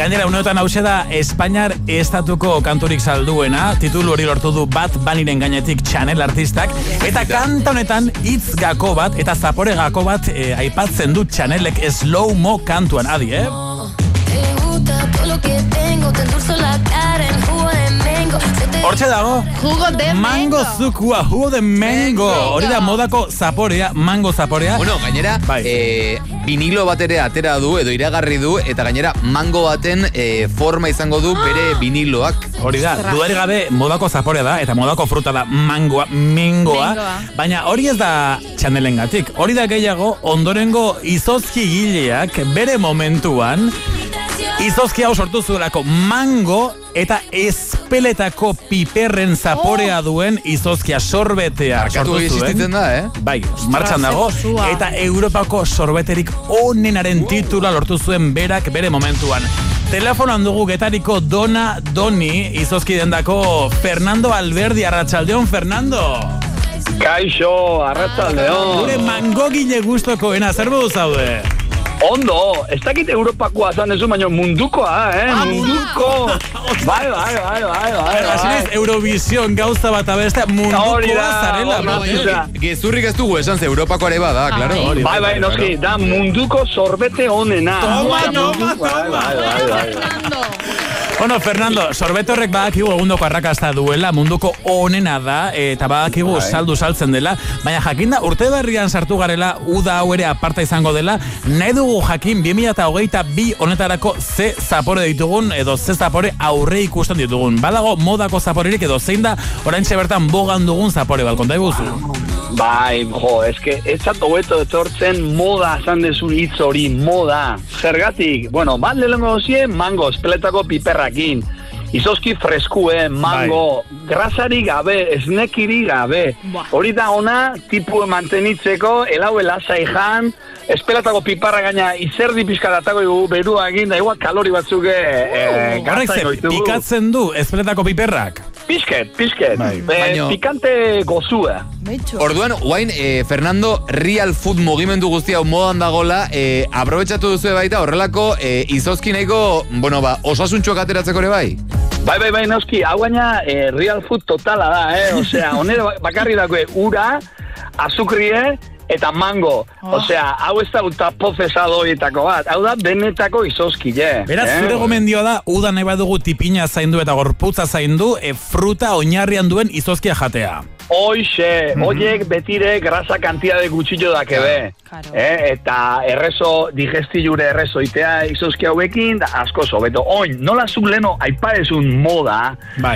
Gainera, uneotan hause da Espainiar estatuko kanturik salduena, titulu hori lortu du Bad Bunnyren gainetik Chanel artistak, eta kanta honetan hitz gako bat, eta zapore gako bat aipatzen du Chanelek Slow Mo kantuan, adi, Hortxe dago, mango zukua, jugo de mango. Hori da modako zaporea, mango zaporea. Bueno, gainera, vinilo bat ere atera du, edo iragarri du, eta gainera mango baten forma izango du bere viniloak. Hori da, dudari gabe modako zaporea da, eta modako fruta da mangoa. Baina hori ez da Chanelengatik. Hori da gehiago, ondorengo izozki gileak bere momentuan, izozki hau sortu zuelako mango eta espeletako piperren zaporea duen izozkia sorbetea sortu zuen. Bai, martxan dago. Eta Europako sorbeterik onenaren titula lortu zuen berak bere momentuan. Telefonoan dugu Getariko Dona Doni izozki dendako Fernando Alberdi. Arratsaldeon, Fernando. Kaixo, arratsaldeon. Gure mangogile gustokoena, zer modu zaude? Ondo, ez dakit Europakoa zan ezu, baina mundukoa, munduko. Bai. Azinez, Eurovision gauza bat abeste, mundukoa zarela. Gezurrik ez dugu esan, ze Europakoare bada, klaro. Bai, noski, da munduko sorbete honena. Toma. Bueno, Fernando, sorbete horrek badakigu egundoko arrakasta duela, munduko onena da, eta badakigu saltzen dela, baina jakinda urte berrian sartu garela, uda hau ere aparta izango dela, nahi dugu jakin 2022 honetarako ze zapore ditugun, edo ze zapore aurre ikusten ditugun. Badago modako zaporerik edo zein da, oraintxe bertan bogan dugun zapore bat, konta iguzu? Bai, eske, ez zato beto etortzen moda esan dezun hitz hori, moda. Zergatik, bat lehenko dozie, mango, espeletako piperrakin. Izozki freskue, mango, grasari gabe, esnekiri gabe. Hori da ona, tipu mantenitzeko, elau elasa ijan, espeletako piparra gaina, izerdi pizkadatako berua egin, da igual kalori batzuk pikatzen du espeletako piperrak? Pisket. Pikante gozua. Orduan, guain, Fernando, real food mugimendu guztia modan dagola, aprobetxatu duzu baita horrelako izozkineko, osasuntxoak ateratzeko ere bai? Bai, noski, hau gaina real food totala da, osea, onera bakarri dako ura, azukrie, eta mango. Osea, hau ez da ultraprozesadoietako bat. Hau da benetako izozki, Beraz, zure gomendioa da, uda nahi badugu tipina zaindu eta gorputza zaindu, fruta oinarrian duen izozkia jatea. Hoixe, hoiek betire grasa kantiade gutxillo dakebe. Eta errezo, digestilure errezo itea izozki hauekin, da asko sobeto. Oin, nola zuk leno aipaezun moda,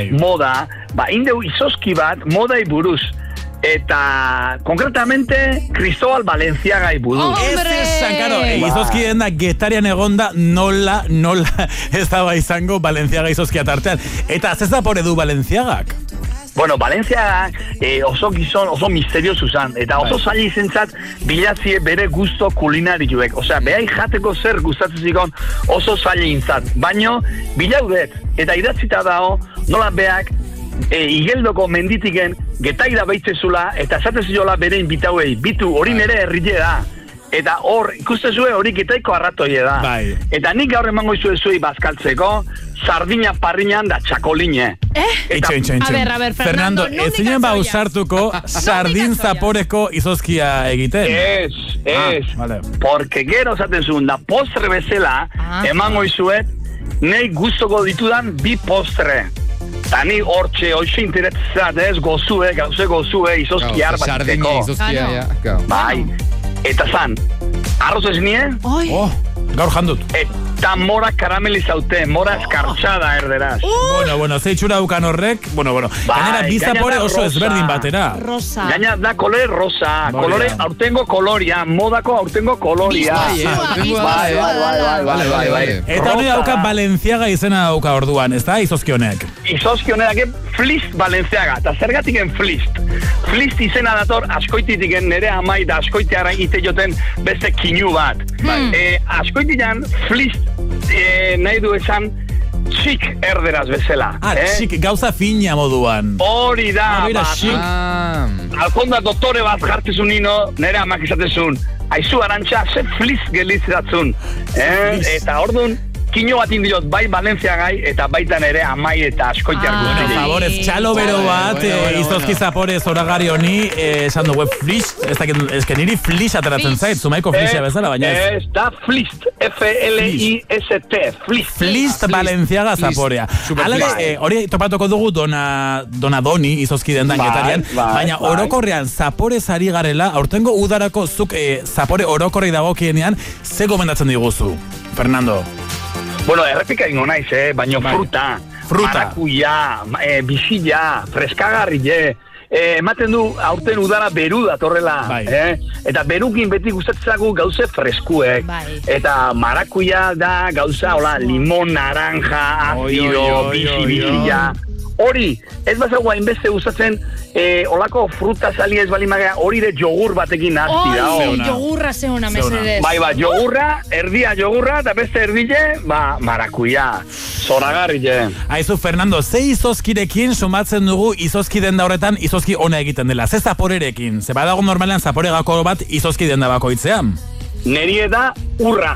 indeu izozki bat, modai buruz. Eta, konkretamente, Cristóbal Balenciaga buruz. Izozki den da, getarian egonda, nola ez daba izango Balenciaga izozkia tartean. Eta, ze zapore du Balenciagak? Bueno, Balenciagak oso gizon, oso misteriosu zan. Eta oso zaila izentzat bilatzie bere gusto kulinarioek. Osea, behai jateko zer gustatzen zikon oso zaila intzat. Baino, bilaudet, eta idatzita dao, nola beak, igeldoko menditiken getaira baitzezula eta esateziola bere inbitauei, bitu hori nere herrile da. Eta hor, ikustezue hori getaiko arratoie da. Eta nik gaur emango izuezuei bazkaltzeko, sardina parriñan da txakoline. A ver, Fernando, ez zinen ba usartuko sardin zaporeko izozkia egiten? Ez. Porque gero esaten zuen, da postre bezala, emango izuet, nei gustoko ditudan bi postre. Eta ni hortxe, hoxe interesat ez, gozue, izozki arbatzeko. Bai, eta zan, arroz ez nie? Gaur jandut. Eta mora karamelizaute, mora eskartxada erderaz. Bueno, zeitxura dukan horrek, gainera bizapore oso ezberdin batera. Rosa. Gaina da kolore rosa, kolore aurtengo koloria, modako aurtengo koloria. Bai. Eta hori dauka Balenciaga izena dauka orduan, ez da, izozki honek? Izozki honek, Flist Balenciaga, eta zergatiken Flist. Flist izena dator askoititiken nere amai da askoiteara ite joten beste kinu bat. Askoititan Flist nahi du esan txik erderaz bezala. Txik, gauza fina moduan. Hori da, alfonda doktore bat jartezun nino, nire amak izatezun, aizu arantxa, ze Flist gelitzatzun. Eta orduan, kino bat indiot, bai Valencia gai, eta baitan ere amai eta askoitiar guzti. Bueno, favorez, txalo bero bat, izozki zapore zoragari honi, esan dugu flist, ez que niri flist ateratzen zait, zumaiko flistia bezala, baina ez. Da flist, F-L-I-S-T, flist. Flist Valenciaga zaporea. Alare, hori topatuko dugu Donadoni izozki dendan getarian, baina orokorrean zapore zari garela, aurtengo udarako zuk zapore orokorrei dagokienean, ze gomendatzen diguzu, Fernando? Bueno, errepika ingo naiz, baina fruta, marakuia, bizilla, freskagarrile, ematen du aurten udara beru datorrela, eta berukin beti gustatzagu gauze freskuek, eta marakuia da gauza, hola, limon, naranja, azido, bizilla. Hori, ez bazagoa inbeste gustatzen, olako fruta sali ez balimagea, hori de jogur batekin nazti da. Oi, jogurra zeuna, mesedez. Bai, jogurra, erdia jogurra, eta beste erdile, marakuia, zoragarrile. Aizu, Fernando, ze izozkirekin sumatzen dugu izozki denda horretan izozki ona egiten dela? Ze zaporerekin? Ze badago normalean zapore gako bat izozki denda bakoitzean? Neri da urra.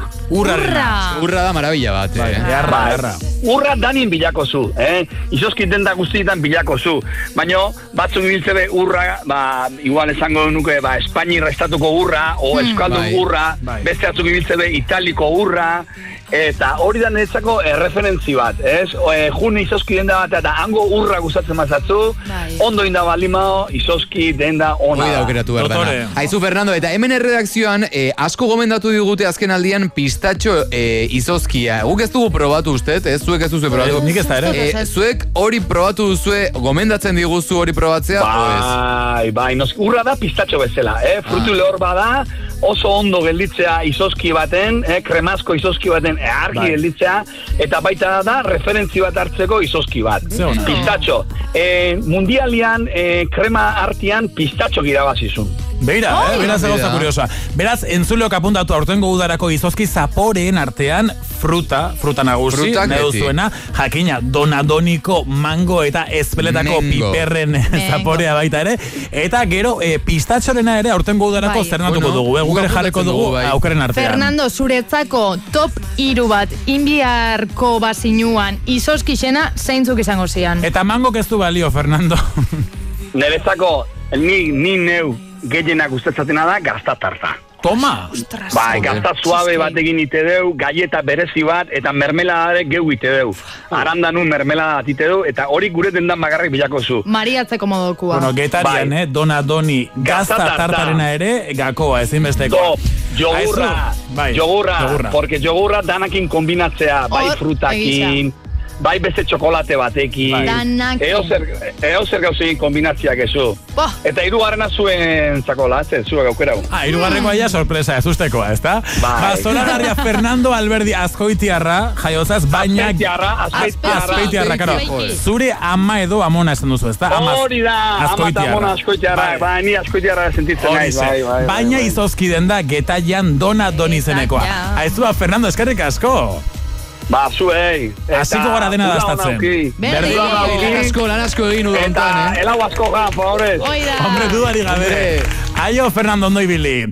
Urra da maravilla bat. Erra. Urra danin bilako zu, izozki denda guztietan bilako zu. Baina, batzuk ibiltzebe urra, igual esango nuke, Espainirra estatuko urra, o euskaldun urra, beste batzuk ibiltzebe italiko urra, eta hori da niretzako referentzi bat, ez? Jun izozki denda bat, eta hango urra gustatzen mazatzu, ondo inda balimao, izozki denda ona. Hoi da aukeratu berdana. Aizu, Fernando, eta hemen erredakzioan, asko gomendatu digute azken aldian pistatxo izozkia. Guk ez dugu probatu usted, ez? Zuek ez duzu probatu. Nik ez da ere. Zuek hori probatu duzue, gomendatzen diguzu hori probatzea, Bai, urra da pistatxo bezala, frutu lehor bada, oso ondo gelditzea izozki baten, kremazko izozki baten argi gelditzea, eta baita da referentzi bat hartzeko izozki bat. Pistatxo. Mundialian krema artian pistatxo girabazizun. Beira, beraz egoza kuriosa. Beraz, entzuleok apuntatu aurtengo udarako izozki zaporeen artean fruta nagusi, zuena, jakina, donadoniko mango eta espeletako piperren zaporea baita ere, eta gero pistatxorena ere aurtengo udarako zernatuko dugu, gukere jarreko dugu aukeren artean. Fernando, zuretzako top 3 bat inbiarko bazinuan izozkixena zeintzuk izango zian. Eta mango ez du balio, Fernando. Nerezako, ni neu gehienak gustatzatena da gaztatarta. Toma! Bai, gazta suabe batekin ite deu, galleta berezi bat, eta mermeladare geu ite deu. Arandanu mermelada bat ite deu, eta hori gure dendan bakarrik bilako zu. Mariatzeko modokua. Bueno, getarian, Donadoni gazta tartarena ere, gakoa, ezinbesteko. Jogurra, porque jogurra danakin kombinatzea, bai frutakin, bai beste txokolate batekin. Eo zer gauzein kombinatziak ezu. Eta hirugarrena zuen zakola, zuek aukera. Hirugarreko aia sorpresa, ez ustekoa, ez da? Zoragarria Fernando Alberdi azkoitiarra, jaiozaz, baina... Azkoitiarra, karo. Zure ama edo amona esan duzu, ez da? Hori da, ama eta amona azkoitiarra. Ni azkoitiarra sentitzen naiz. Baina izozki den da getaian Donadoni zenekoa. Aizua, Fernando, eskerrik asko. Zuei. Hasiko gara dena dastatzen. Lan asko egin udontan, Eta el agua asko gan, favorez. Hombre, dudari gabe. Aio, Fernando, ondo ibili.